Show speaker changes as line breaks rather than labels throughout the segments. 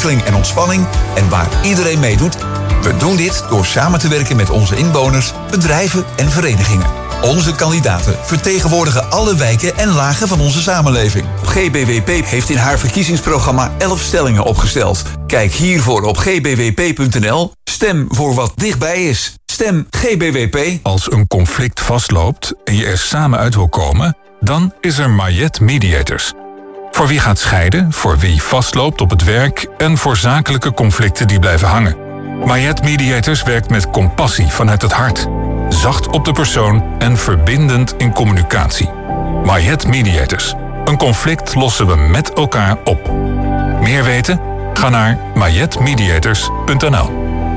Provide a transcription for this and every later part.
ontwikkeling en ontspanning en waar iedereen meedoet. We doen dit door samen te werken met onze inwoners, bedrijven en verenigingen. Onze kandidaten vertegenwoordigen alle wijken en lagen van onze samenleving. GBWP heeft in haar verkiezingsprogramma 11 stellingen opgesteld. Kijk hiervoor op gbwp.nl. Stem voor wat dichtbij is. Stem GBWP.
Als een conflict vastloopt en je er samen uit wil komen, dan is er Mayet Mediators. Voor wie gaat scheiden, voor wie vastloopt op het werk en voor zakelijke conflicten die blijven hangen. Mayet Mediators werkt met compassie vanuit het hart. Zacht op de persoon en verbindend in communicatie. Mayet Mediators. Een conflict lossen we met elkaar op. Meer weten? Ga naar mayetmediators.nl.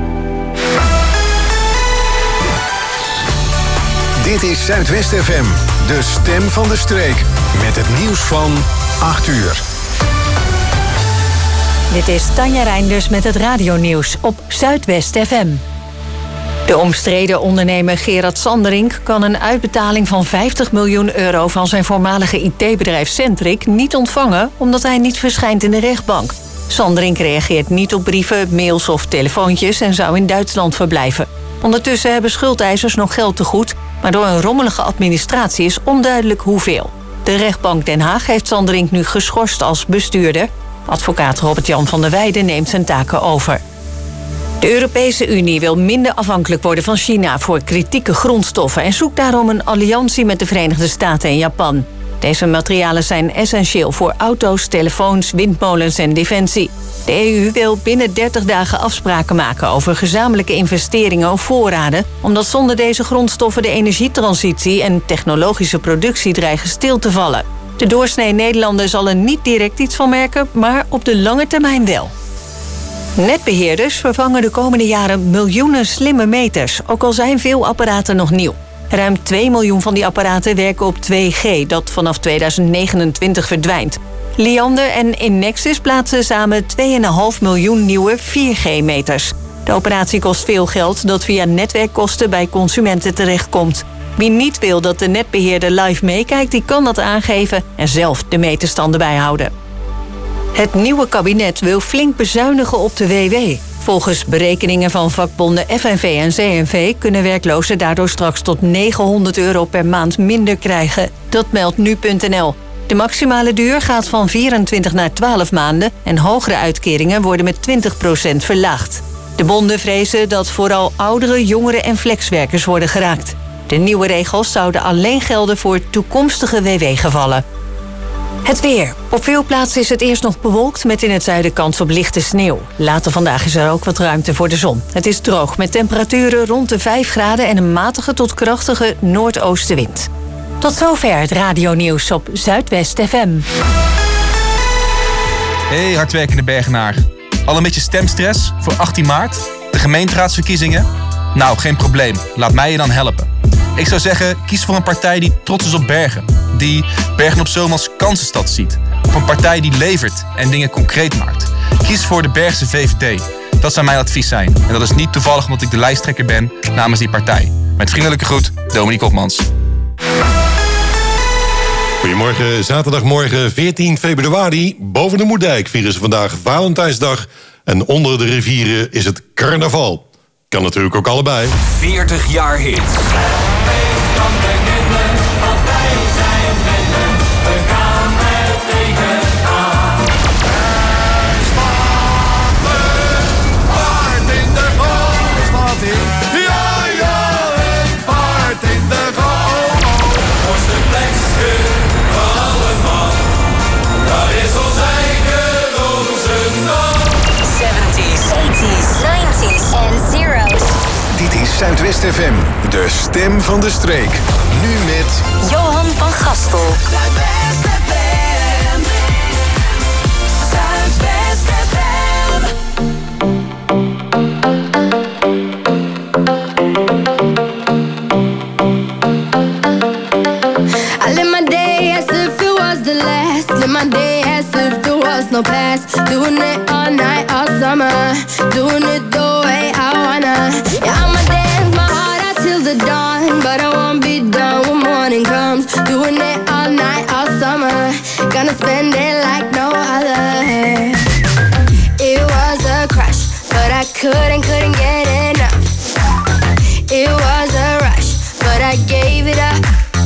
Dit is Zuidwest FM, de stem van de streek. Met het nieuws van 8 uur.
Dit is Tanja Reinders met het radionieuws op Zuidwest FM. De omstreden ondernemer Gerard Sanderink kan een uitbetaling van €50 miljoen van zijn voormalige IT-bedrijf Centric niet ontvangen omdat hij niet verschijnt in de rechtbank. Sanderink reageert niet op brieven, mails of telefoontjes en zou in Duitsland verblijven. Ondertussen hebben schuldeisers nog geld te goed, maar door een rommelige administratie is onduidelijk hoeveel. De rechtbank Den Haag heeft Sanderink nu geschorst als bestuurder. Advocaat Robert-Jan van der Weijden neemt zijn taken over. De Europese Unie wil minder afhankelijk worden van China voor kritieke grondstoffen en zoekt daarom een alliantie met de Verenigde Staten en Japan. Deze materialen zijn essentieel voor auto's, telefoons, windmolens en defensie. De EU wil binnen 30 dagen afspraken maken over gezamenlijke investeringen of voorraden, omdat zonder deze grondstoffen de energietransitie en technologische productie dreigen stil te vallen. De doorsnee Nederlander zal er niet direct iets van merken, maar op de lange termijn wel. Netbeheerders vervangen de komende jaren miljoenen slimme meters, ook al zijn veel apparaten nog nieuw. Ruim 2 miljoen van die apparaten werken op 2G, dat vanaf 2029 verdwijnt. Liander en Innexis plaatsen samen 2,5 miljoen nieuwe 4G-meters. De operatie kost veel geld dat via netwerkkosten bij consumenten terechtkomt. Wie niet wil dat de netbeheerder live meekijkt, die kan dat aangeven en zelf de meterstanden bijhouden. Het nieuwe kabinet wil flink bezuinigen op de WW. Volgens berekeningen van vakbonden FNV en CNV kunnen werklozen daardoor straks tot €900 per maand minder krijgen. Dat meldt nu.nl. De maximale duur gaat van 24 naar 12 maanden en hogere uitkeringen worden met 20% verlaagd. De bonden vrezen dat vooral ouderen, jongeren en flexwerkers worden geraakt. De nieuwe regels zouden alleen gelden voor toekomstige WW-gevallen. Het weer. Op veel plaatsen is het eerst nog bewolkt met in het zuiden kans op lichte sneeuw. Later vandaag is er ook wat ruimte voor de zon. Het is droog met temperaturen rond de 5 graden en een matige tot krachtige noordoostenwind. Tot zover het radionieuws op Zuidwest FM.
Hey hardwerkende Bergenaar. Al een beetje stemstress voor 18 maart? De gemeenteraadsverkiezingen? Nou, geen probleem. Laat mij je dan helpen. Ik zou zeggen, kies voor een partij die trots is op Bergen. Die Bergen op Zoom als kansenstad ziet. Of een partij die levert en dingen concreet maakt. Kies voor de Bergse VVD. Dat zou mijn advies zijn. En dat is niet toevallig omdat ik de lijsttrekker ben namens die partij. Met vriendelijke groet, Dominique Hopmans.
Goedemorgen, zaterdagmorgen 14 februari. Boven de Moerdijk vieren ze vandaag Valentijnsdag. En onder de rivieren is het carnaval. Kan natuurlijk ook allebei.
40 jaar hits.
Zuidwest FM, de stem van de streek. Nu met
Johan van Gastel.
Zuidwest FM. Zuidwest FM. I live my day as if it was the last. Live my day as if there was no past. Doing it all night, all summer. Doing it the way I wanna. Yeah, I'm a dance my heart out till the dawn, but I won't be done when morning comes. Doing it all night, all summer. Gonna spend it like no other. It was couldn't get enough. It was a rush, but I gave it up.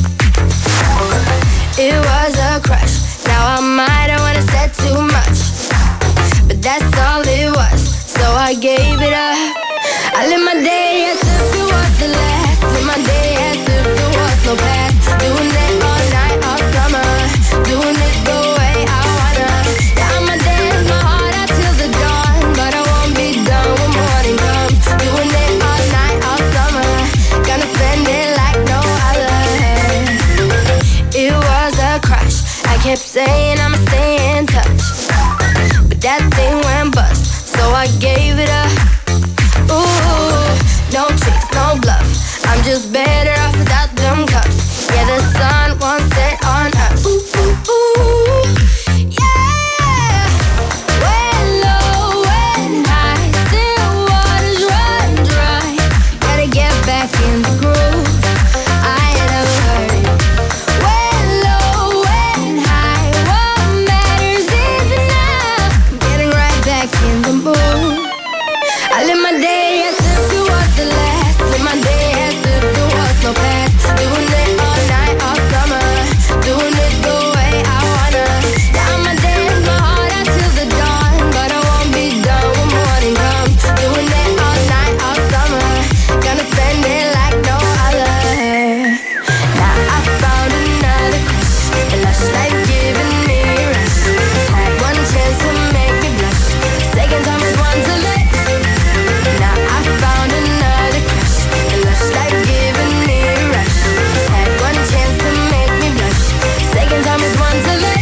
It was a crush. Now I might have wanna said too much, but that's all it was, so I gave it up. I live my day as if it was the last. Live my day as if there was no past. Doing it all night, all summer. Doing it the way I wanna. Yeah, I'ma dance my heart out till the dawn, but I won't be done when morning comes. Doing it all night, all summer. Gonna spend it like no other. It was a crush. I kept saying I'ma stay in touch, but that thing went bust, so I gave it up. Ooh, no tricks, no bluff. I'm just better off without them cuffs. Yeah, the sun won't set on us. Ooh, ooh, ooh, yeah. When low, when high, still waters run dry. Gotta get back in the groove. I ain't never heard it. When low, when high, what matters is enough. Getting right back in the mood. I live my day as if it was the last. Live my day as if there was no past. Doing it all night, all summer. Doing it the way I wanna. Yeah, I'ma dance my heart out till the dawn, but I won't be done when morning comes. Doing it all night, all summer. Gonna spend it like no other. Now I found another crush. A lush life giving me a rush. Had one chance to make me blush. Second time is one to let. Now I found another crush. A lush life giving me a rush. Had one chance to make me blush. Second time is one to let.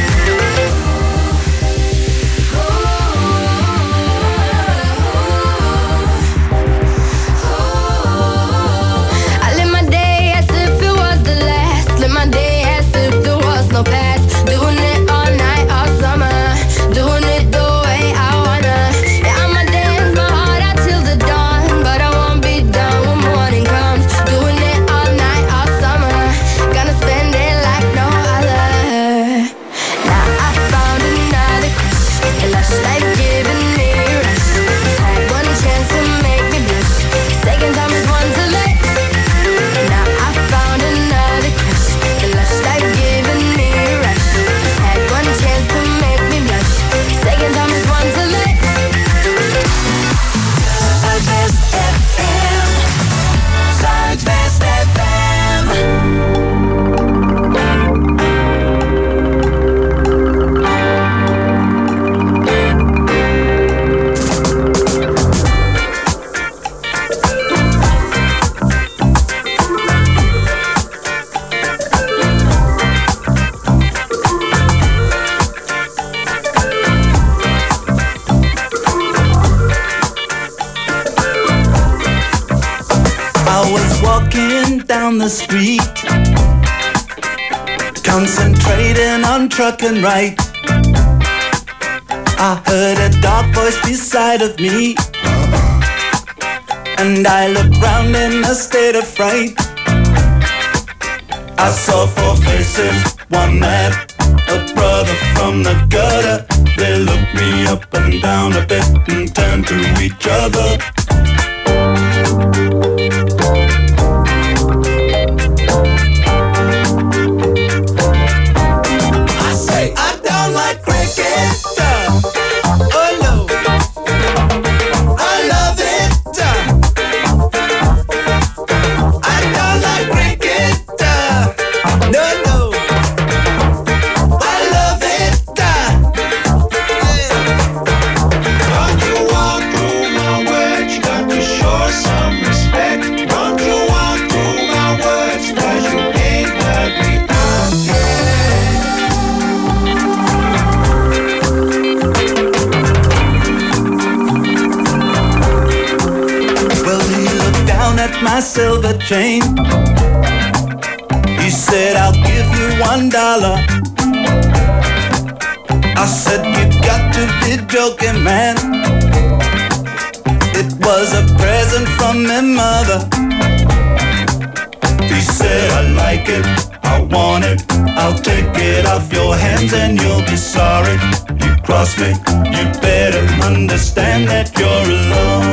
I live my day as if it was the last. Live my day as if there was no past. Doing it all night, all summer. Doing it the way I wanna. Yeah, I'ma dance my heart out till the dawn, but I won't be done when morning comes. Doing it all night, all summer. Gonna spend it like no other. Now I found another crush. A lush life giving me a rush. Had one chance to make me blush. Second time is one to let. Now I found another crush. A lush life giving me a rush. Had one chance to make me blush. Second time is one to let.
Zuidwest FM. Zuidwest FM.
I was walking down the street, concentrating on trucking right. I heard a dark voice beside of me, and I looked round in a state of fright. I saw four faces, one mad, a brother from the gutter. They looked me up and down a bit and turned to each other. I say I don't like cricket. Oh no, I love it. I don't like cricket. No, no, I love it. Don't you walk through my words, you got to show some respect. Don't you walk through my words, 'cause you ain't heard me out yet. Well, he looked down at my silver chain. He said, I'll give you $1. I said, you got to be joking, man. It was a present from my mother. He said, I like it, I want it, I'll take it off your hands and you'll be sorry. You cross me, you better understand that you're alone.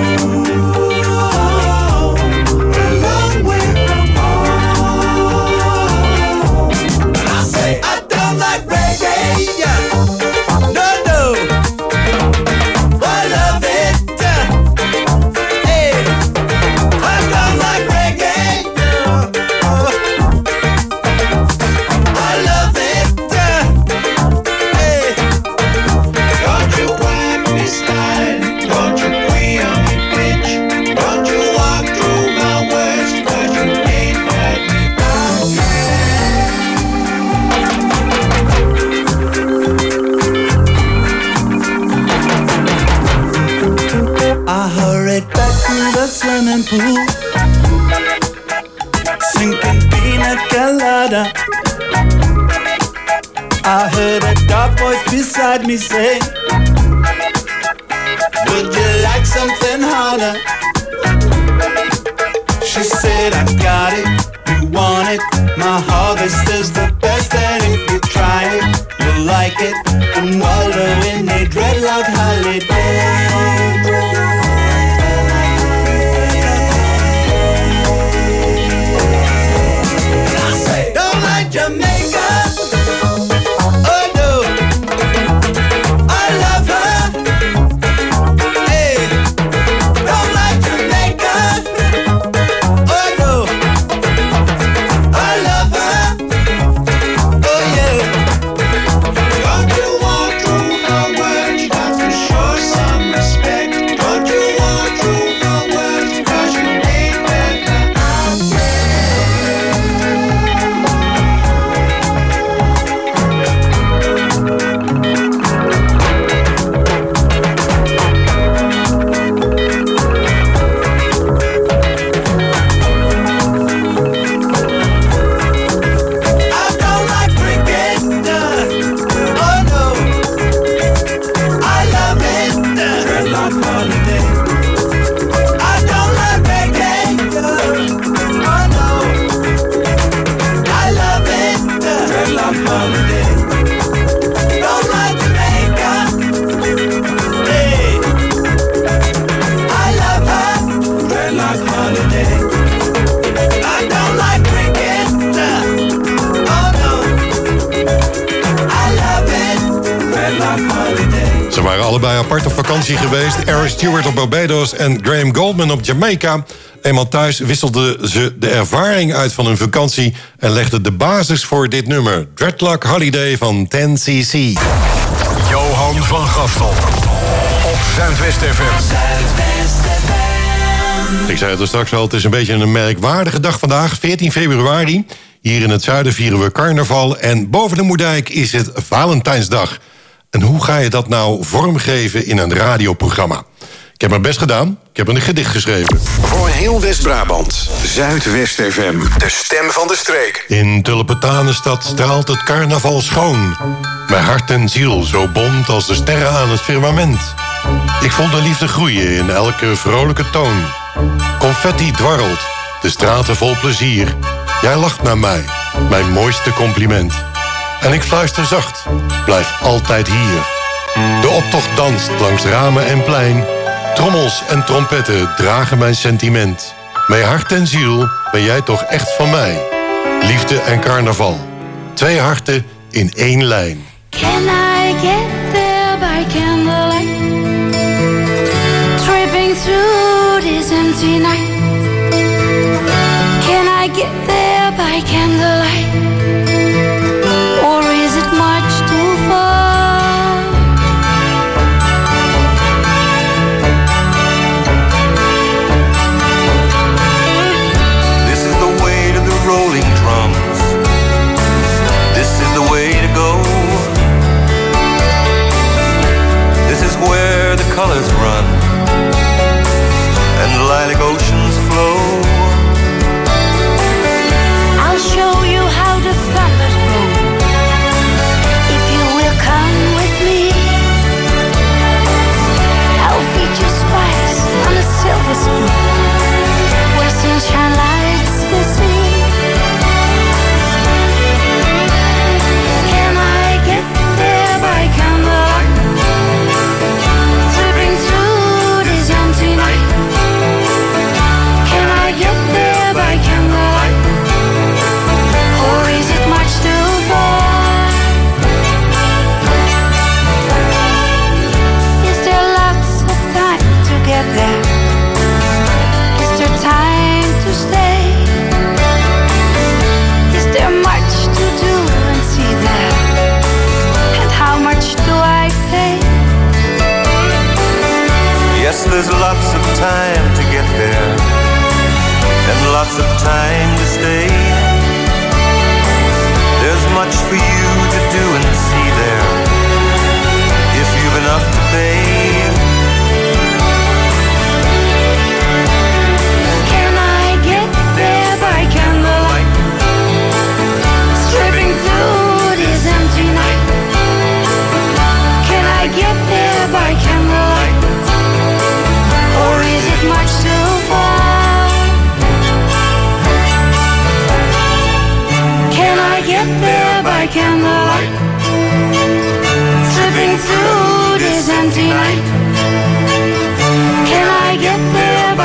I hurried back to the swimming pool, sinking pina colada. I heard a dark voice beside me say, would you like something harder? She said, I got it, you want it. My harvest is the best, and if you try it, you'll like it. And wallow in a dreadlock holiday. Don't like Jamaica. Oh no, I love her. Hey, don't like Jamaica. Oh no, I love her. Oh yeah. Don't you walk through her words, you got to show some respect. Don't you walk through her words, 'cause you ain't better out I don't like cricket, oh no, I love it, dreadlock holiday. I don't like reggae, oh no, I love it, dreadlock holiday. Don't like Jamaica, hey, I love her, dreadlock holiday. I don't like cricket, oh no, I love it, dreadlock holiday.
Ze waren allebei apart op vakantie geweest. Eric Stewart op Barbados en Graham Goldman op Jamaica. Eenmaal thuis wisselden ze de ervaring uit van hun vakantie en legden de basis voor dit nummer. Dreadlock Holiday van 10cc.
Johan van Gastel op Zuidwest FM.
Ik zei het er straks al, het is een beetje een merkwaardige dag vandaag, 14 februari. Hier in het zuiden vieren we carnaval en boven de Moerdijk is het Valentijnsdag. En hoe ga je dat nou vormgeven in een radioprogramma? Ik heb mijn best gedaan, ik heb een gedicht geschreven.
Voor heel West-Brabant, Zuidwest FM, de stem van de streek.
In Tulpentanenstad straalt het carnaval schoon. Mijn hart en ziel zo bont als de sterren aan het firmament. Ik voel de liefde groeien in elke vrolijke toon. Confetti dwarrelt, de straten vol plezier. Jij lacht naar mij, mijn mooiste compliment. En ik fluister zacht, blijf altijd hier. De optocht danst langs ramen en plein. Trommels en trompetten dragen mijn sentiment. Met hart en ziel ben jij toch echt van mij. Liefde en carnaval, 2 harten in 1 lijn.
Can I get there by candlelight? Tripping through this empty night. Can I get there by candlelight? Or is it much too far?
This is the way to the rolling drums. This is the way to go. This is where the colors run and lilac oceans flow.
I'll show you how the thunders roll. If you will come with me, I'll feed you spice on a silver spoon, where sunshine lights the sea. Can I get there by candlelight? Tripping through this empty night. Can I get there by candlelight? Or is it much too far? Is there lots of time to get there? Is there time to stay? Is there much to do and see there? And how much do I pay?
Yes, there's lots of time to get there and lots of time to stay. There's much for you to do and see there if you've enough to pay.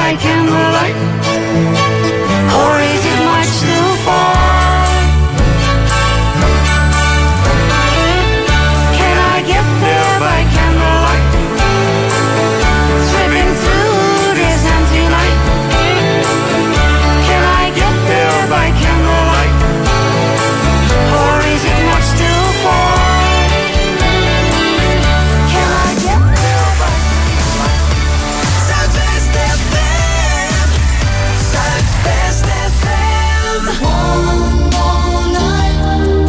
by candlelight? Or is it much too far? Can I get there by candlelight? Slipping through this empty night. Can I get there by candlelight? Or is it much too far? Can I get there by candlelight? Zuidwest FM, Zuidwest FM. One more night.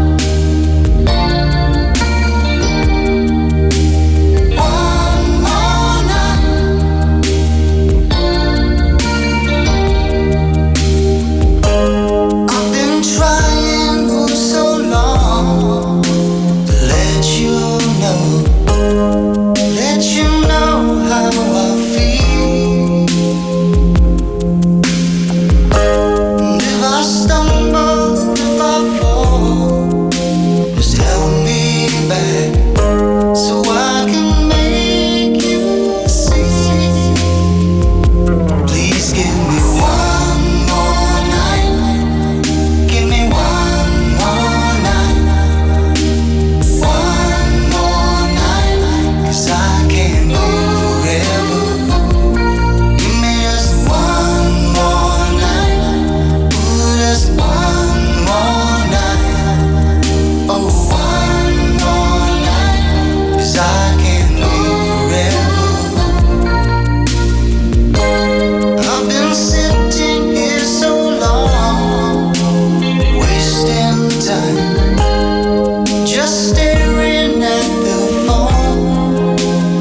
One more night. I've been trying for so long to let you know how I feel. And if I stumble, if I fall, just help me back so I can make you see. Please give me one more night. Give me one more night. One more night. 'Cause I can't live forever. Give me just one more night. Ooh, just one more night. Oh, one more night. 'Cause I can't live forever. I've been sitting here so long, wasting time, just staring at the phone.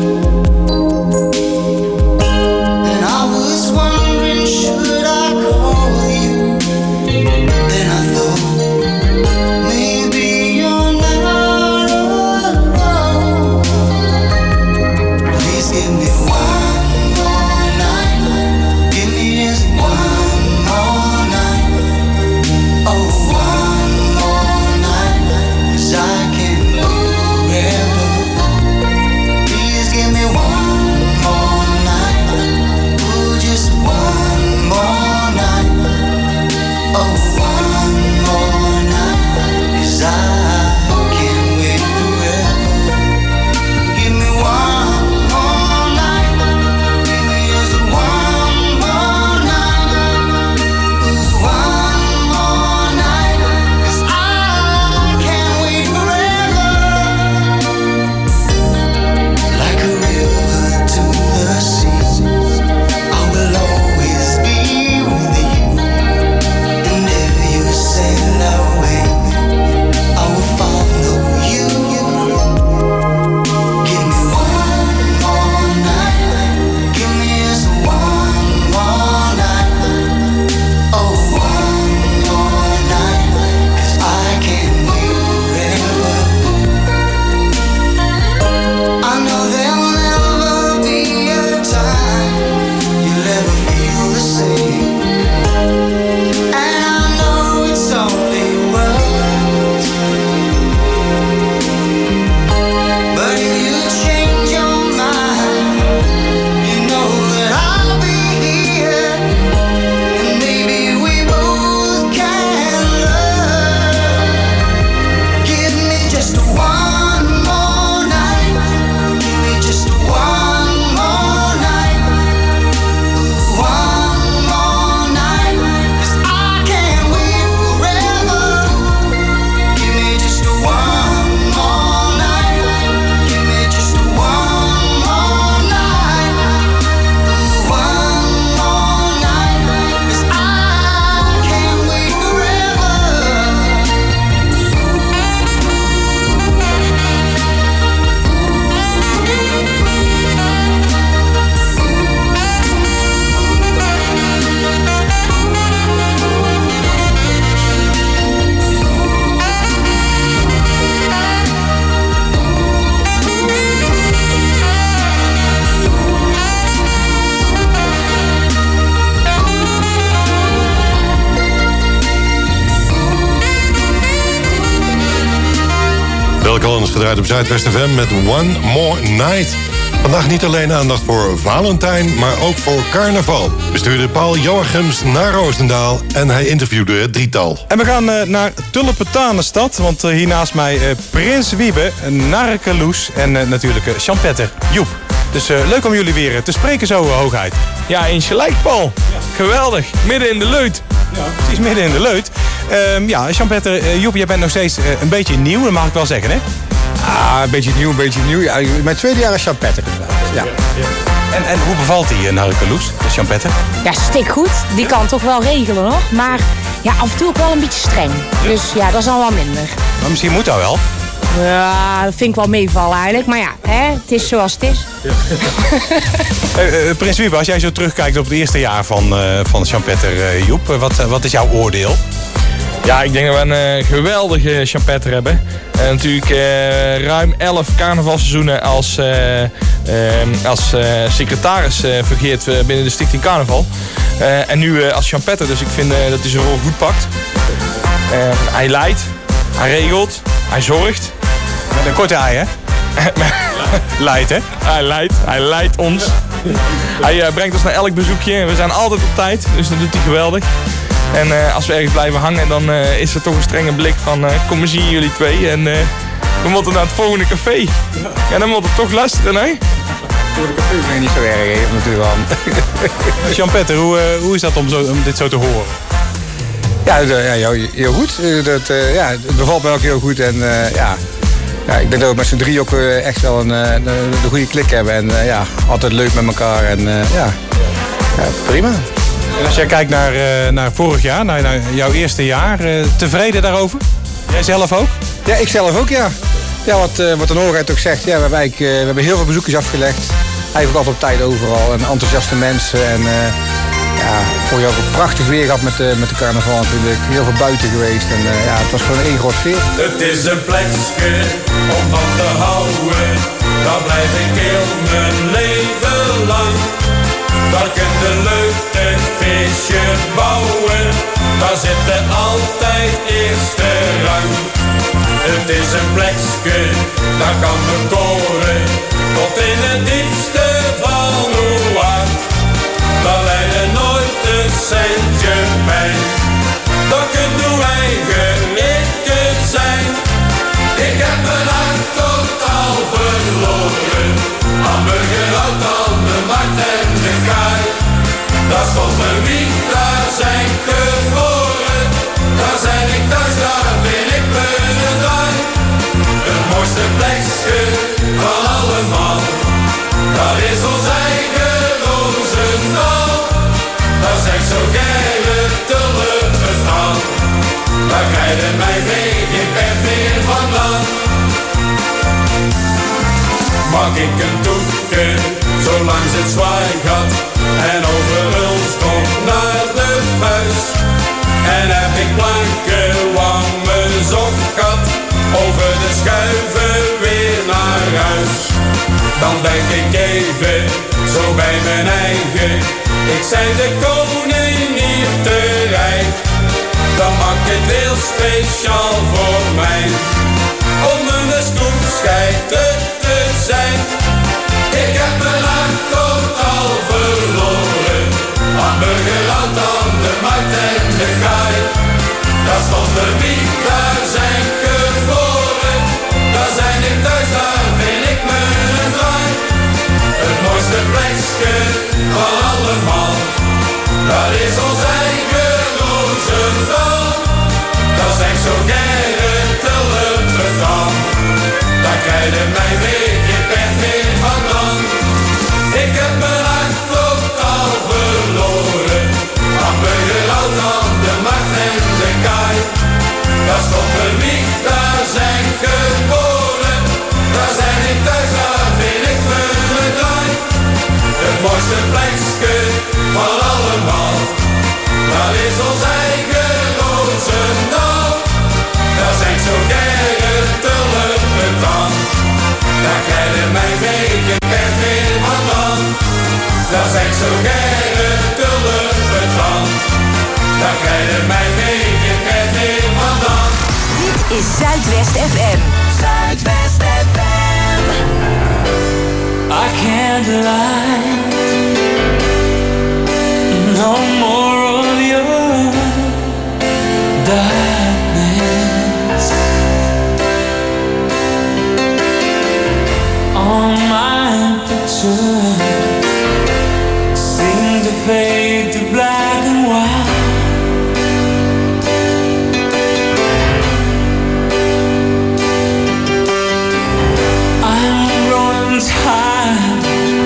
And I was wondering, should I call you? Then I thought, maybe you're not alone. Please give me one more night. Give me just one more night. Oh, one more night. 'Cause I can't live forever. Please give me one more night. Oh, just one more night. Oh, one more night. 'Cause I can't wait forever. Give me one more night. Give me just one more night. Ooh, one more night. 'Cause I can't wait forever. Like a river to the sea, I will always be with you. And if you sail away, I will follow you. Give me one more night. Give me just one more night. Oh, one more night. 'Cause I can't live forever. I know there'll never be a time you'll ever feel the same. And I know it's only words. But if you change your mind, you know that I'll be here. And maybe we both can learn. Give me just one more night. Give me just one more night. Ooh, one more night. 'Cause I can't wait forever. Give me just one more night. Give me just one more night. Ooh, one more night. 'Cause I can't wait forever.
Phil Collins gedraaid op Zuidwest FM met One More Night. Vandaag niet alleen aandacht voor Valentijn, maar ook voor carnaval. We stuurden Paul Joachims naar Roosendaal en hij interviewde het drietal.
En we gaan naar Tulpentanenstad, want hier naast mij Prins Wiebe, Narke Loes en natuurlijk Champetter Joep. Dus leuk om jullie weer te spreken zo, hoogheid.
Ja, eens gelijk, Paul. Ja. Geweldig. Midden in de leut.
Ja, precies midden in de leut. Ja, Champetter, Joep, jij bent nog steeds een beetje nieuw, dat mag ik wel zeggen, hè?
Ah, een beetje nieuw. Ja, mijn tweede jaar is Champetter inderdaad. Ja.
En hoe bevalt die Narke Loes, de Champetter?
Ja, stik goed. Die kan toch wel regelen, hoor. Maar ja, af en toe ook wel een beetje streng. Dus ja, dat is al wel minder.
Maar misschien moet dat wel.
Ja, dat vind ik wel meevallen eigenlijk. Maar ja, het is zoals het is. Ja.
Prins Wiebe, als jij zo terugkijkt op het eerste jaar van Champetter, Joep, wat is jouw oordeel?
Ja, ik denk dat we een geweldige Champetter hebben. Natuurlijk ruim 11 carnavalseizoenen als secretaris fungeert binnen de Stichting Carnaval. En nu als Champetter, dus ik vind dat hij zijn rol goed pakt. Hij leidt, hij regelt, hij zorgt.
Met een korte ei, hè? Leidt, hè?
Hij leidt ons. Hij brengt ons naar elk bezoekje. We zijn altijd op tijd, dus dat doet hij geweldig. En als we ergens blijven hangen, dan is er toch een strenge blik van... kom maar zien jullie twee en we moeten naar het volgende café. Ja, dan moet het toch luisteren, hè?
Het volgende café ben je niet zo erg, hè? Natuurlijk wel.
Champetter, hoe is dat om dit zo te horen?
Ja, heel goed. Het bevalt me ook heel goed. En ja, ik denk dat we met z'n drie ook echt wel een goede klik hebben. En altijd leuk met elkaar. En prima.
En als jij kijkt naar vorig jaar, naar jouw eerste jaar, tevreden daarover? Jij zelf ook?
Ja, ik zelf ook, ja. Ja, wat de Noorheid ook zegt, ja, we hebben heel veel bezoekjes afgelegd. Eigenlijk altijd op tijd overal en enthousiaste mensen. En vorig jaar ook een prachtig weer gehad met de carnaval natuurlijk. Heel veel buiten geweest en het was gewoon één groot feest.
Het is een plekje om van te houden, daar blijf ik heel mijn leven lang. Daar kun je leuk een feestje bouwen, daar zitten altijd eerste rang. Het is een plekje, daar kan men koren, tot in het diepste van uw hart. Daar leiden nooit een centje bij, daar kunt uw eigen likken zijn. Ik heb mijn hart totaal verloren, hamburgerhout aan de markt en de kaai. Daar stond mijn wieg, daar zijn geboren, daar zijn ik thuis, daar vind ik me een draai. Het mooiste plekje van allemaal, daar is ons eigen Roosendaal. Daar zijn zo geile tulpen, daar krijgen mij mee, ik ben weer vandaan. Mag ik een toeken, zolang ze het zwaai gaat, en over ons komt naar de vuist. En heb ik blanke wangen zok gehad, over de schuiven weer naar huis. Dan denk ik even, zo bij mijn eigen, ik zijn de koning hier te rijk. Dan maak het heel speciaal voor mij, om een stoep scheiter te zijn. Ik heb mijn hart totaal verloren, hamburgerhout aan de markt en de kaai. Daar stond de wieg, daar zijn geboren, daar zijn ik thuis, daar vind ik me een draai. Het mooiste plekje van allemaal, daar is ons eigen Roosendaal. Daar zijn zo geile tulpen van, daar krijgen mij mee, je bent weer vandaan. Ik heb mijn hart totaal verloren, hamburgerhout aan de markt en de kaai. Daar stond een wieg, daar zijn geboren, daar zijn ik thuis, daar vind ik me een draai. Het mooiste plekje van allemaal, daar is ons eigen Roosendaal. Daar zijn zo geile tulpen van, daar krijgen mij mee, je bent weer vandaan. Daar zijn zo geile tulpen van, daar krijgen mij mee, je bent weer vandaan.
Dit is Zuidwest FM. Zuidwest FM.
I can't
light. No more of your darkness. All my pictures seem to fade to black and white. Time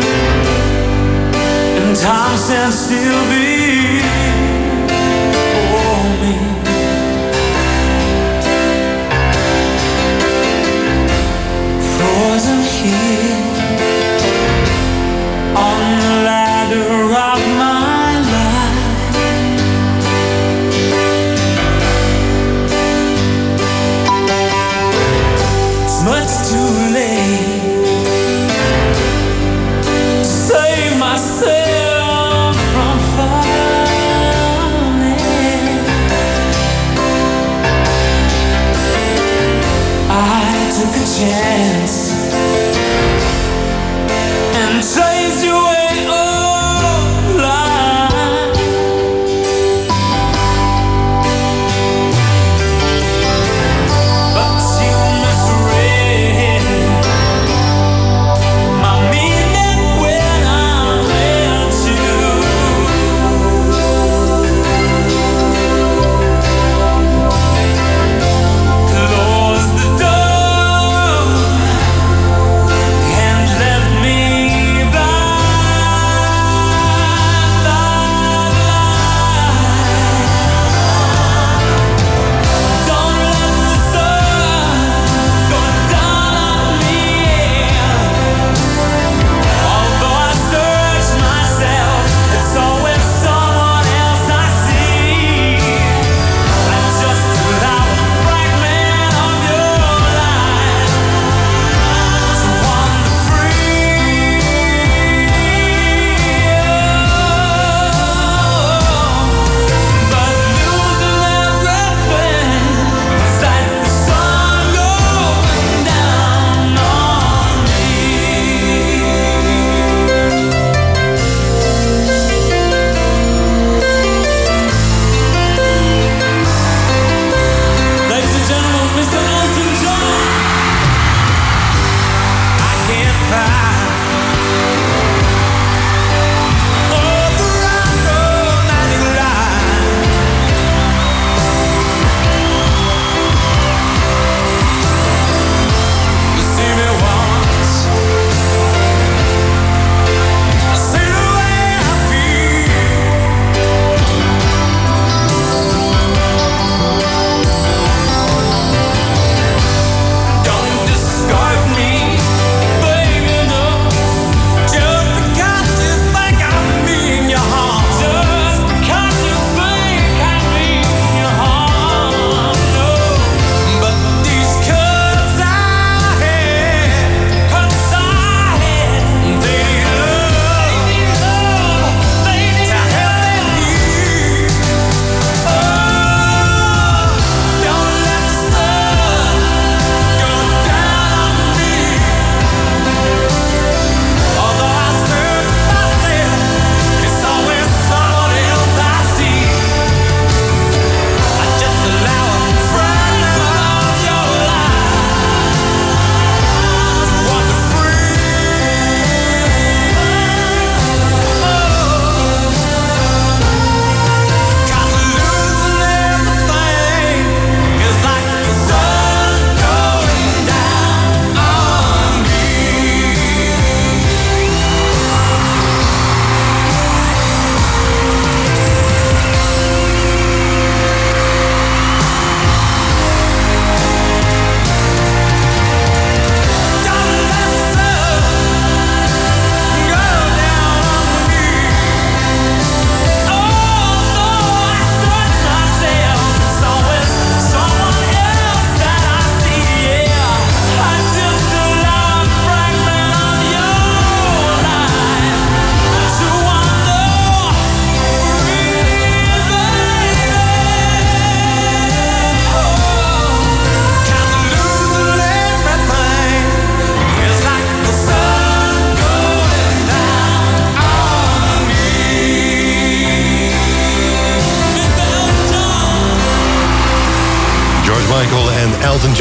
and time stands still before me. Frozen here on the ladder of my life. It's much too late. Save myself from fire.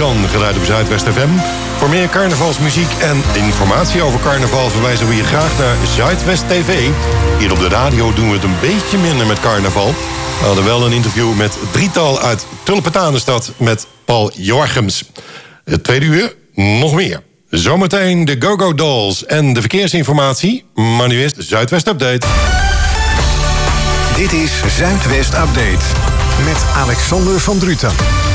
John, geluid op Zuidwest FM. Voor meer carnavalsmuziek en informatie over carnaval verwijzen we je graag naar Zuidwest TV. Hier op de radio doen we het een beetje minder met carnaval. We hadden wel een interview met drietal uit Tulpentanenstad met Paul Joachims. Het tweede uur, nog meer. Zometeen de Go-Go Dolls en de verkeersinformatie. Maar nu is Zuidwest Update.
Dit is Zuidwest Update met Alexander van Druten.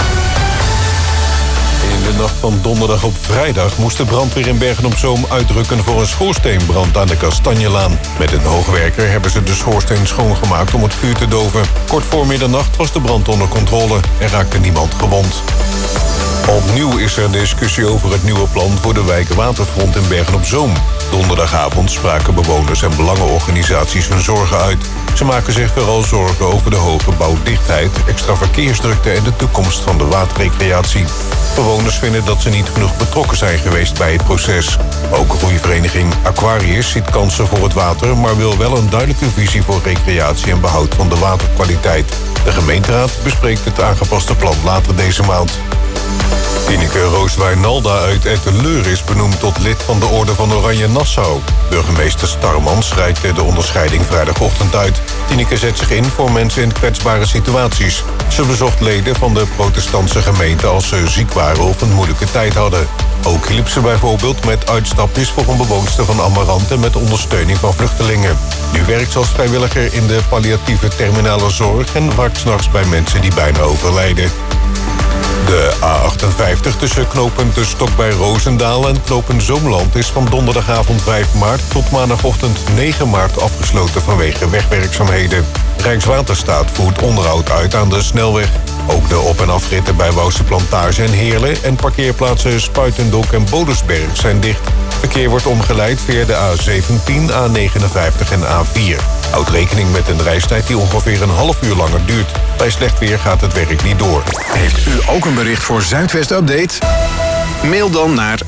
In de nacht van donderdag op vrijdag moest de brandweer in Bergen-op-Zoom uitrukken voor een schoorsteenbrand aan de Kastanjelaan. Met een hoogwerker hebben ze de schoorsteen schoongemaakt om het vuur te doven. Kort voor middernacht was de brand onder controle en raakte niemand gewond. Opnieuw is er discussie over het nieuwe plan voor de wijk Waterfront in Bergen-op-Zoom. Donderdagavond spraken bewoners en belangenorganisaties hun zorgen uit. Ze maken zich vooral zorgen over de hoge bouwdichtheid, extra verkeersdrukte en de toekomst van de waterrecreatie. Bewoners vinden dat ze niet genoeg betrokken zijn geweest bij het proces. Ook roeivereniging Aquarius ziet kansen voor het water, maar wil wel een duidelijke visie voor recreatie en behoud van de waterkwaliteit. De gemeenteraad bespreekt het aangepaste plan later deze maand. Tineke Roos-Wijnalda uit Etteleur is benoemd tot lid van de Orde van Oranje Nassau. Burgemeester Starmans reikte de onderscheiding vrijdagochtend uit. Tineke zet zich in voor mensen in kwetsbare situaties. Ze bezocht leden van de protestantse gemeente als ze ziek waren of een moeilijke tijd hadden. Ook hielp ze bijvoorbeeld met uitstapjes voor een bewoonster van Amarante met ondersteuning van vluchtelingen. Nu werkt ze als vrijwilliger in de palliatieve terminale zorg en waakt 's nachts bij mensen die bijna overlijden. De A58 tussen knooppunt De Stok bij Roosendaal en knooppunt Zoomland is van donderdagavond 5 maart tot maandagochtend 9 maart afgesloten vanwege wegwerkzaamheden. Rijkswaterstaat voert onderhoud uit aan de snelweg. Ook de op- en afritten bij Wouwse Plantage en Heerlen en parkeerplaatsen Spuitendok en Bodersberg zijn dicht. Verkeer wordt omgeleid via de A17, A59 en A4. Houd rekening met een reistijd die ongeveer een half uur langer duurt. Bij slecht weer gaat het werk niet door.
Heeft u ook een bericht voor Zuidwest Update? Mail dan naar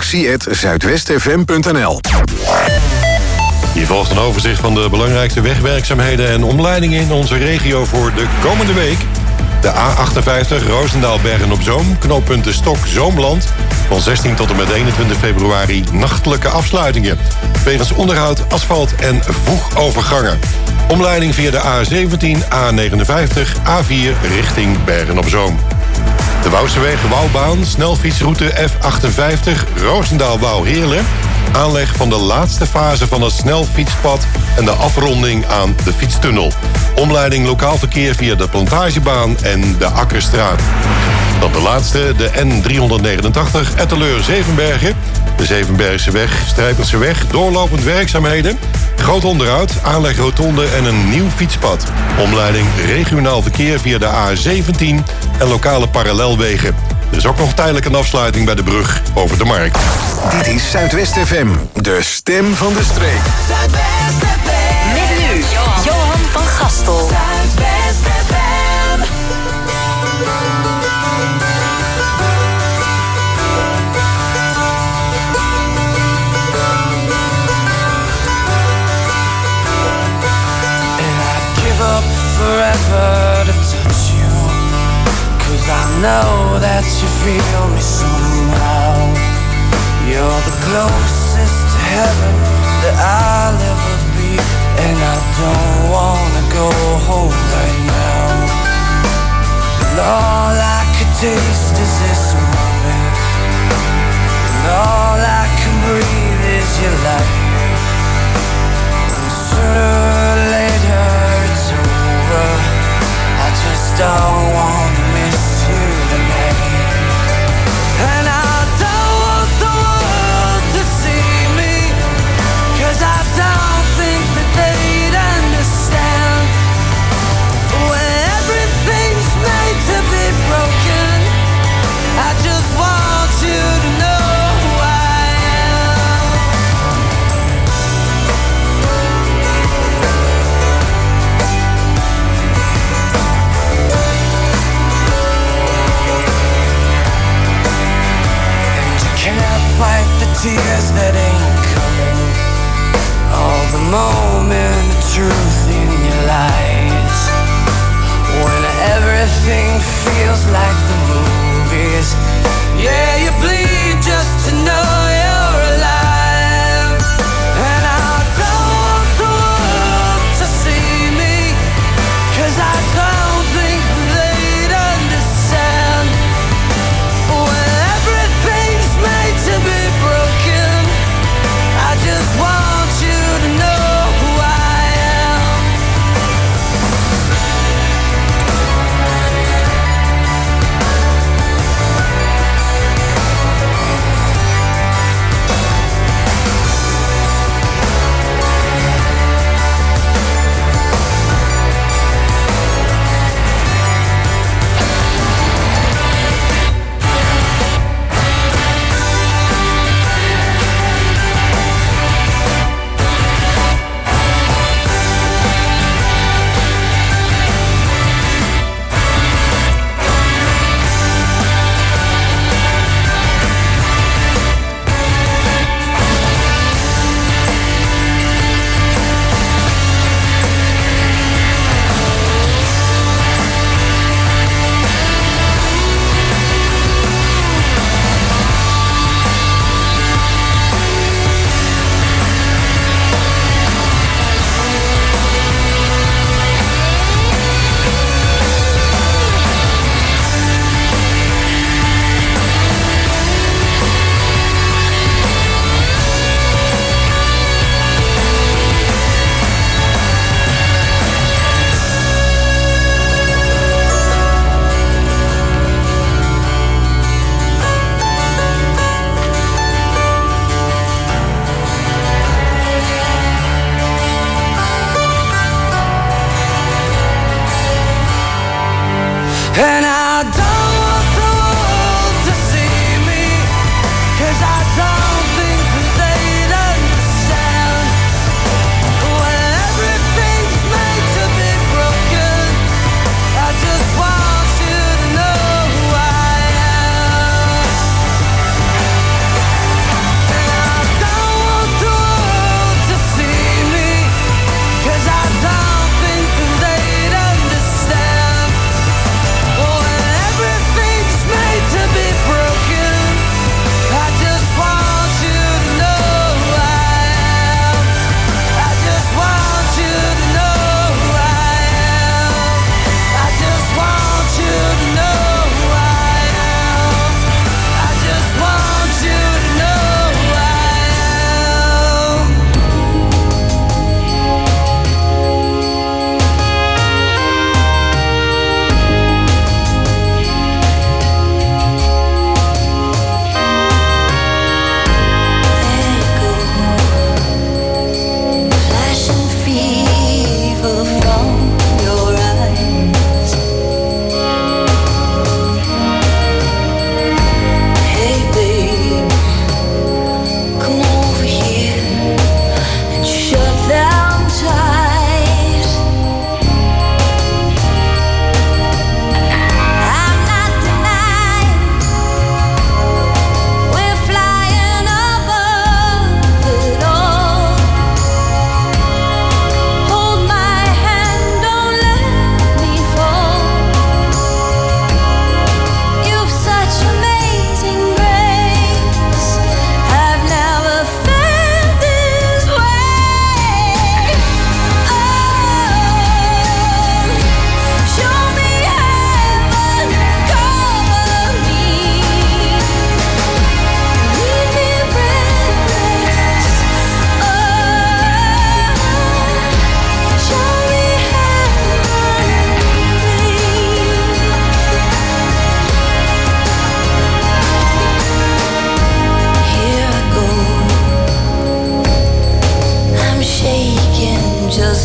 redactie@zuidwestfm.nl.
Hier volgt een overzicht van de belangrijkste wegwerkzaamheden en omleidingen in onze regio voor de komende week. De A58 Roosendaal-Bergen-op-Zoom, knooppunt De Stok Zoomland. Van 16 tot en met 21 februari nachtelijke afsluitingen. Wegens onderhoud, asfalt en voegovergangen. Omleiding via de A17, A59, A4 richting Bergen-op-Zoom. De Wouwseweg Wouwbaan, snelfietsroute F58 Roosendaal-Wouw-Heerlen. Aanleg van de laatste fase van het snelfietspad en de afronding aan de fietstunnel. Omleiding lokaal verkeer via de Plantagebaan en de Akkerstraat. Dan de laatste, de N389 Etteleur-Zevenbergen. De Zevenbergseweg, Strijperseweg, doorlopend werkzaamheden. Groot onderhoud, aanleg rotonde en een nieuw fietspad. Omleiding regionaal verkeer via de A17 en lokale parallelwegen. Er is ook nog tijdelijk een afsluiting bij de brug over de Markt.
Dit is Zuidwest FM, de stem van de streek.
Zuidwest FM. Met nu Johan van Gastel. Zuidwest FM.
And I'd give up forever to touch you, 'cause I know that you feel me somehow. You're the closest to heaven that I'll ever be, and I don't wanna go home right now. And all I could taste is this moment, and all I can breathe is your light. And sooner or later it's over. I just don't wanna miss you tonight. And I don't want the world to see me, 'cause I don't think that they'd understand. When everything's made to be broken,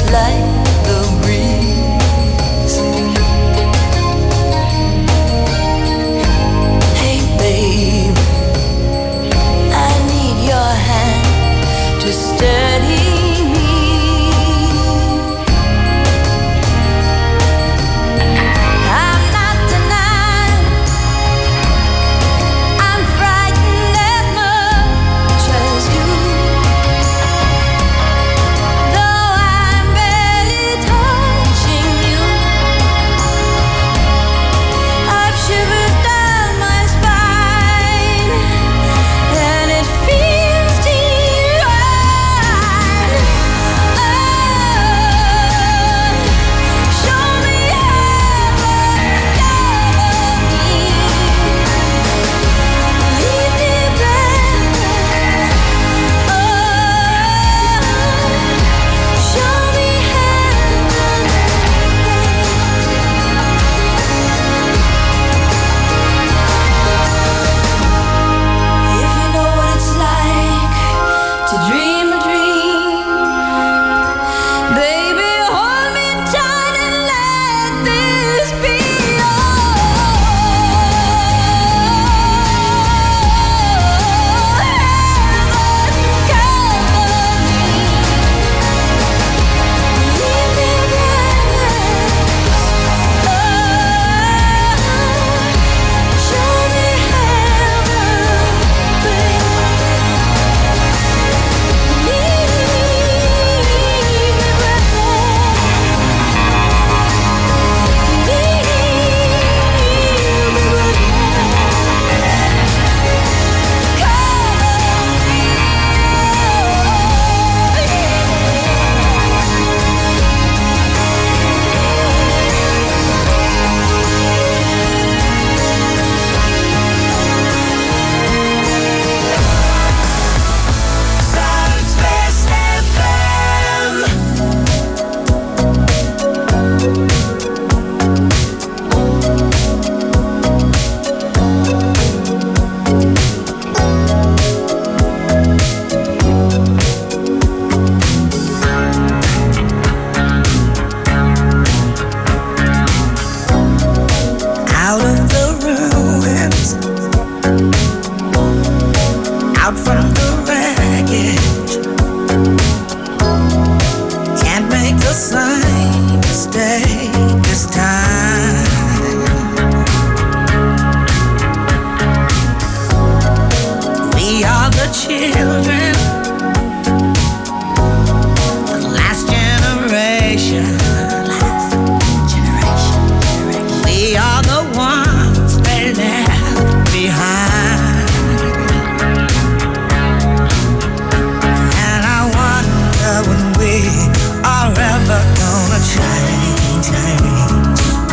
like the breeze. Hey babe, I need your hand to steady me. I'm not denying I'm frightened as much as you. Though I'm barely touching you, I've shivers down my spine, and it feels divine. Oh, show me heaven, cover me, leave me breathless. Oh, show me heaven. If you know what it's like to dream a dream, baby, hold me tight and let this be out of the ruins, out from the wreckage. Can't make the same mistake this time. We are the children, the last generation. We are the ones they left behind. And I wonder when we are ever gonna change.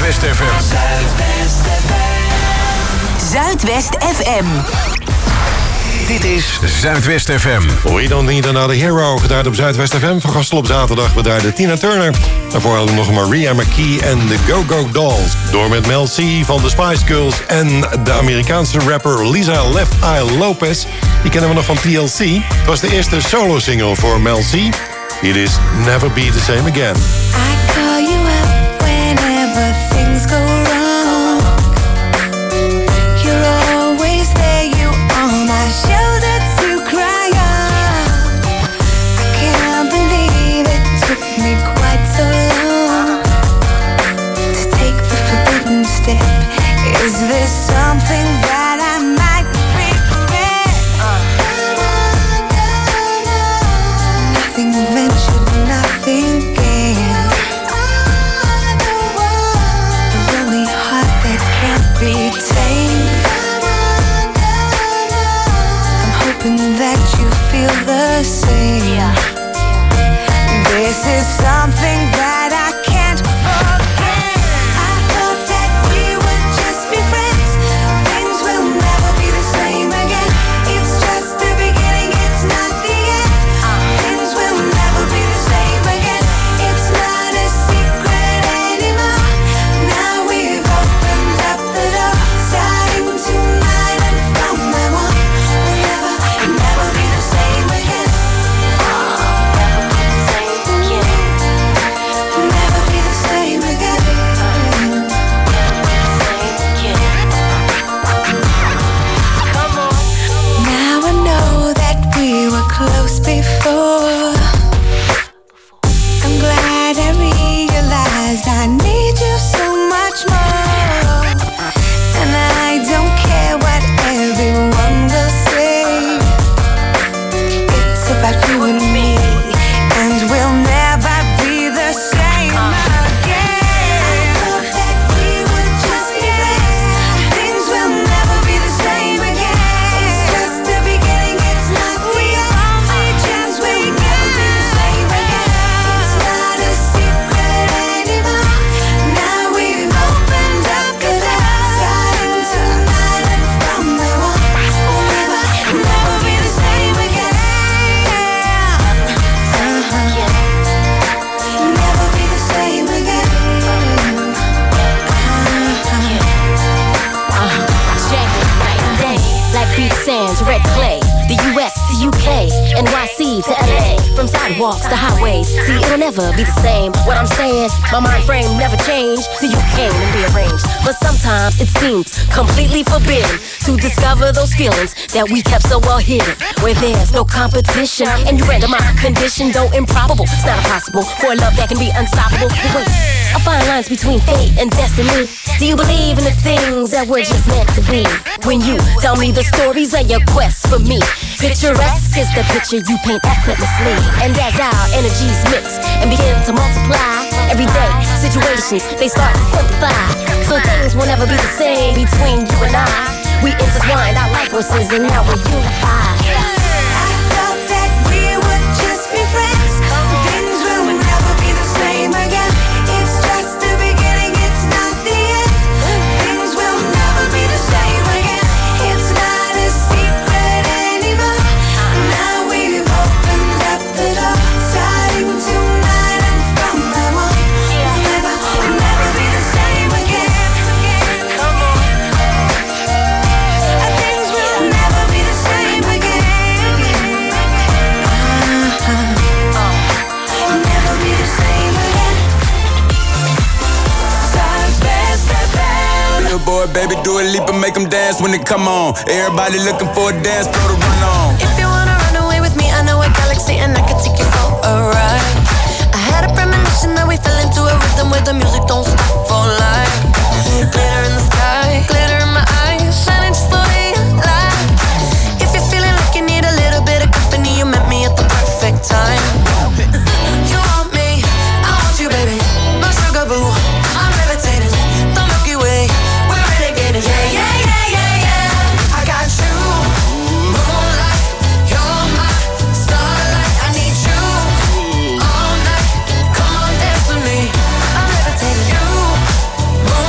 Zuidwest FM.
Zuidwest FM.
Dit is Zuidwest FM.
We Don't Need Another Hero, gedraaid op Zuidwest FM. Van Gastel op zaterdag, we draaiden Tina Turner. Daarvoor hadden we nog Maria McKee en de Go-Go Dolls. Door met Mel C van de Spice Girls en de Amerikaanse rapper Lisa Left Eye Lopez. Die kennen we nog van TLC. Het was de eerste solo-single voor Mel C. It is Never Be The Same Again.
I call you up whenever things go wrong. You're always there, you on my shoulder to cry on. I can't believe it took me quite so long to take the forbidden step. Is this something that I might regret? Nothing ventured, nothing gained. A lonely heart that can't be tamed. I'm hoping that you feel the same. This is something that I can't forget. I thought that we would just be friends. Things will never be the same again. It's just the beginning, it's not the end. Things will never be the same again. It's not a secret anymore. Now we've opened up the door, starting tonight, and from now on, we'll never be the same again. Never be the same again. Now I know that we were close before. I'm glad I realized I need you so much more. And I don't care what everyone will say. It's about you and me, and we'll never be the same again. I thought that we would just be friends. Things will never be the same again. It's just the beginning, it's not the only chance. We'll never be the same again. It's not a secret anymore. Now we've opened up the door, starting tonight, and from now on, we'll never be the same again. Never be the same again.
Check it, night and day, like beach sands, red clay. The US to UK, NYC to LA. From sidewalks to highways, see it'll never be the same. What I'm saying, my mind frame never changed till you came and rearranged. But sometimes it seems completely forbidden to discover those feelings that we kept so well hidden. Where there's no competition, and you render my condition though improbable. It's not impossible for a love that can be unstoppable. But wait, I find lines between fate and destiny. Do you believe in the things that were just meant to be? When you tell me the stories of your quest for me, picturesque is the picture you paint effortlessly. And as our energies mix and begin to multiply, everyday situations, they start to simplify. So things will never be the same between you and I. We intertwined our life forces and now we're unified.
I thought that we would just be friends. Things will never be the same again. It's just the beginning, it's not the end. Things will never be the same again. It's not a secret anymore. Now we've opened up the door, starting tonight, and from now on, we'll never be the same again. Come on. Things will never be the same again. Never be the same again. Zuidwest FM.
Little boy, baby, do a leap and make them dance when they come on. Everybody looking for a dance floor to run on.
If you wanna run away with me, I know a galaxy and I could take you for a ride. I had a premonition that we fell into a rhythm where the music don't stop for life. Glitter in the sky, glitter in my eyes, shining just the way you like. If you're feeling like you need a little bit of company, you met me at the perfect time. You want me, I want you, baby. My sugar boo, I'm levitating. The Milky Way, we're renegading. Yeah, yeah, yeah, yeah, yeah. I got you, moonlight. You're my starlight. I need you all night. Come on, dance with me. I'm levitating. You, moonlight.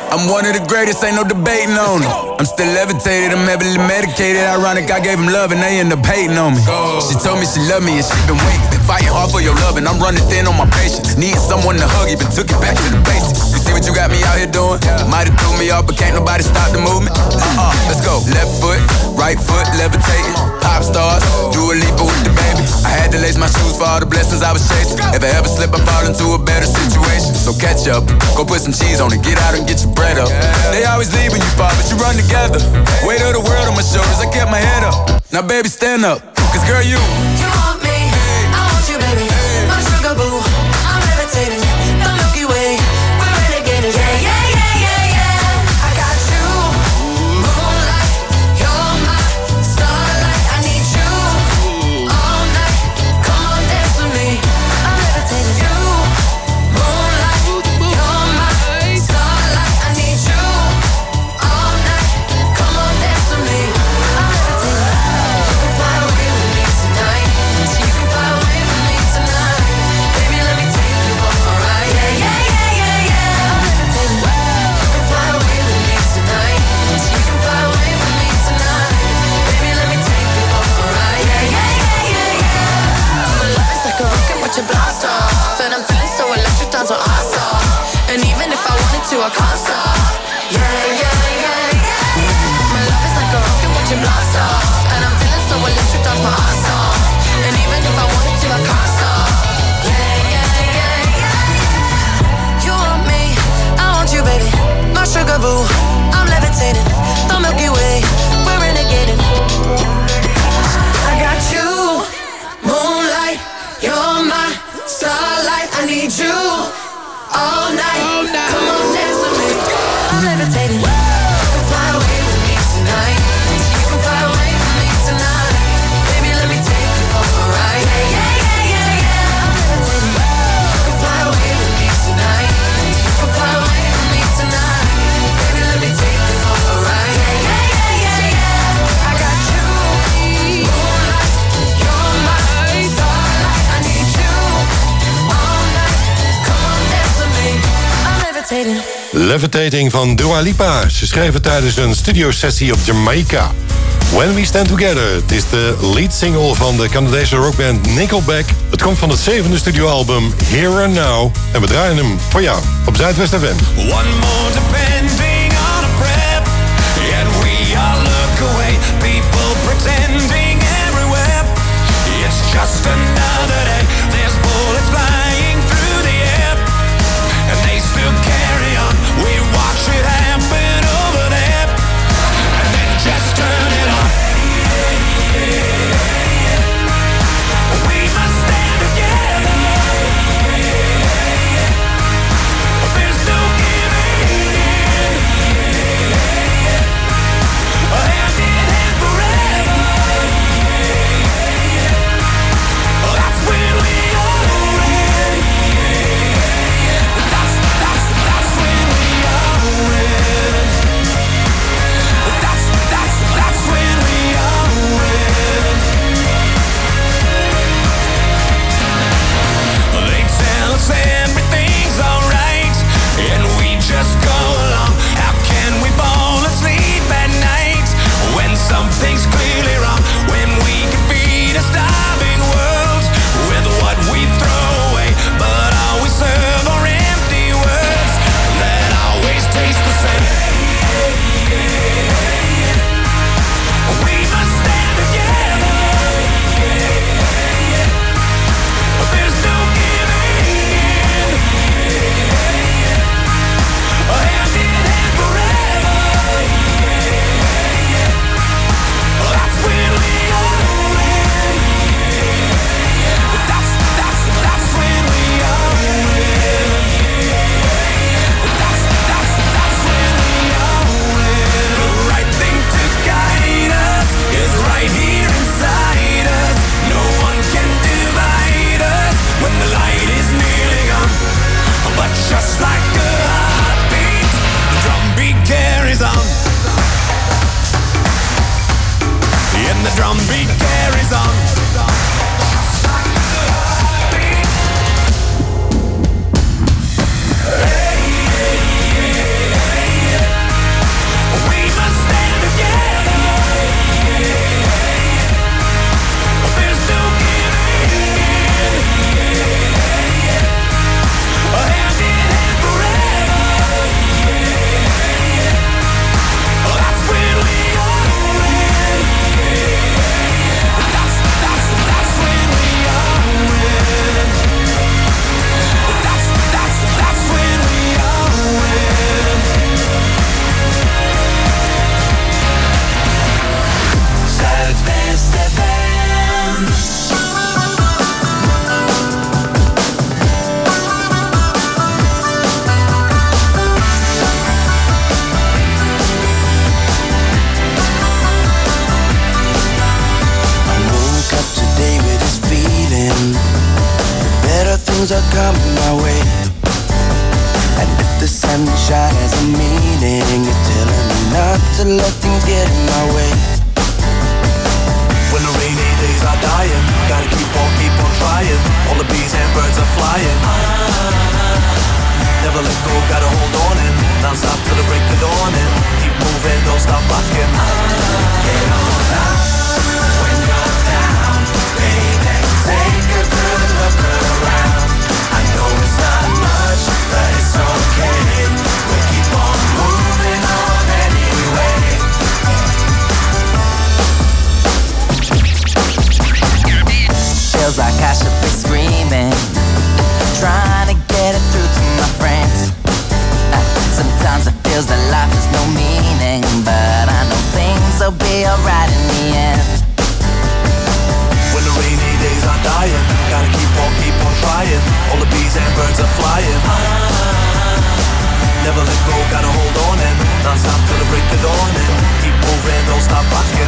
I'm one of the greatest, ain't no debating on it. I'm still levitated, I'm heavily medicated. Ironic, I gave him love and they end up hating on me. She told me she loved me and she been waiting. Been fighting hard for your love and I'm running thin on my patience. Needing someone to hug, even took it back to the basics. You see what you got me out here doing? Might have threw me off, but can't nobody stop the movement. Let's go. Left foot, right foot, levitating. Pop stars, do a leap with the baby. I had to lace my shoes for all the blessings I was chasing. If I ever slip, I fall into a better situation. So catch up, go put some cheese on it, get out and get your bread up. They always leave when you fall, but you run together. Weight of the world on my shoulders, I kept my head up. Now baby, stand up, cause girl, you
want me, I want you, baby. My sugar boo, I'm levitating. The Milky Way, we're renegading. Yeah, yeah, yeah, yeah, yeah. I got you, moonlight, you're my starlight. I need you all night. Come on, dance with me. I'm levitating. You, moonlight, you're my starlight. I need you all night. Come on, dance with me. I'm levitating. You can fly away with me tonight. So you can fly away with me tonight. Baby, let me take you for a ride. Yeah, yeah, yeah, yeah, yeah. I'm levitating. You can fly away with me tonight. So you can fly away with me tonight. Baby, let me take you for a ride. Yeah, yeah, yeah, yeah, yeah. My love is like a rocket with your blast off, and I'm feeling so electric, that's what I saw. And even if I wanted to, I can't stop. Yeah, yeah, yeah, yeah. My love is like a rocket with your blast off, and I'm feeling so electric, that's my ass off. And even if I wanted to, I can't stop. Yeah, yeah, yeah, yeah. You want me, I want you, baby. My sugar boo, I'm levitating. The Milky Way, we're renegading. I got you, moonlight, you're my starlight. I need you all night. Come on, dance with me. I'm levitating. You can fly away with me tonight. You can fly away with me tonight. Baby, let me take you for a ride. Yeah, yeah, yeah, yeah, yeah. I'm levitating. You can fly away with me tonight. You can fly away with me tonight. Baby, let me take you for a ride. Yeah, yeah, yeah, yeah, yeah. I got you, moonlight, you're my starlight. I need you all night. Come on, dance with me. I'm levitating.
Levitating van Dua Lipa. Ze schreef het tijdens een studiosessie op Jamaica. When We Stand Together. Het is de lead single van de Canadese rockband Nickelback. Het komt van het 7e studioalbum Here and Now. En we draaien hem voor jou op Zuidwest FM.
One more depending on a prep, yet we all look away. People pretending everywhere. It's just another day. There's bullets flying through the air, and they still carry on. We watch it happen over there, and then just turn it on. We must stand together. There's no giving in. Hand in hand forever. to let things get in my way.
When the rainy days are dying, gotta keep on trying. All the bees and birds are flying. Never let go, gotta hold on and non stop till the break of dawn and keep moving, don't stop rocking. Get on up when you're down, baby. Take a good look around. I know it's not much, but it's okay. We'll keep on moving on anyway.
Feels like I should be screaming, trying to get it through to my friends. Sometimes it feels that life has no meaning, but I know things will be alright in the end.
When the rainy days are dying, gotta keep on trying. All the bees and birds are flying. Never let go, gotta hold on and non stop till the break of dawn and keep moving, don't stop rocking.